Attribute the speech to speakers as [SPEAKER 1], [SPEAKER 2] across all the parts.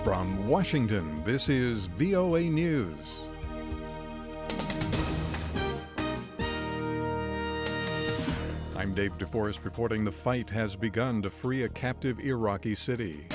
[SPEAKER 1] From Washington, this is VOA News. I'm Dave DeForest reporting the fight has begun to free a captive Iraqi city.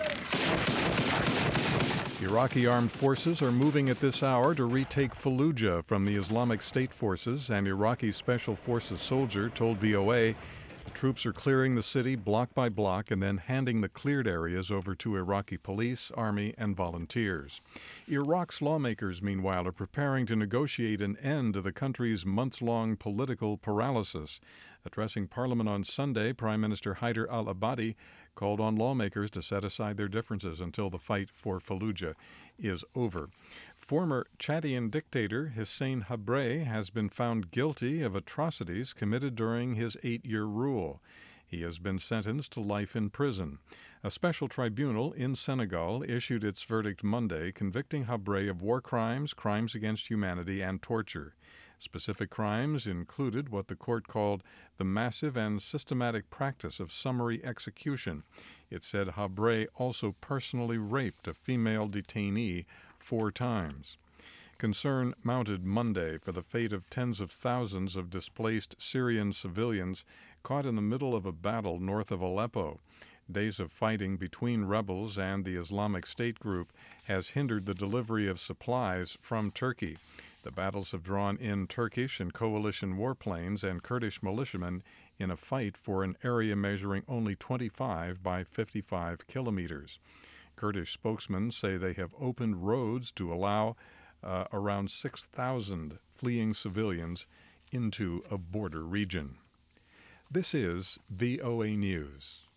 [SPEAKER 1] Iraqi armed forces are moving at this hour to retake Fallujah from the Islamic State forces. An Iraqi Special Forces soldier told VOA the troops are clearing the city block by block and then handing the cleared areas over to Iraqi police, army, and volunteers. Iraq's lawmakers, meanwhile, are preparing to negotiate an end to the country's months-long political paralysis. Addressing Parliament on Sunday, Prime Minister Haider al-Abadi called on lawmakers to set aside their differences until the fight for Fallujah is over. Former Chadian dictator Hissène Habré has been found guilty of atrocities committed during his 8-year rule. He has been sentenced to life in prison. A special tribunal in Senegal issued its verdict Monday, convicting Habré of war crimes, crimes against humanity, and torture. Specific crimes included what the court called the massive and systematic practice of summary execution. It said Habré also personally raped a female detainee 4 times. Concern mounted Monday for the fate of tens of thousands of displaced Syrian civilians caught in the middle of a battle north of Aleppo. Days of fighting between rebels and the Islamic State group has hindered the delivery of supplies from Turkey. The battles have drawn in Turkish and coalition warplanes and Kurdish militiamen in a fight for an area measuring only 25 by 55 kilometers. Kurdish spokesmen say they have opened roads to allow around 6,000 fleeing civilians into a border region. This is VOA News.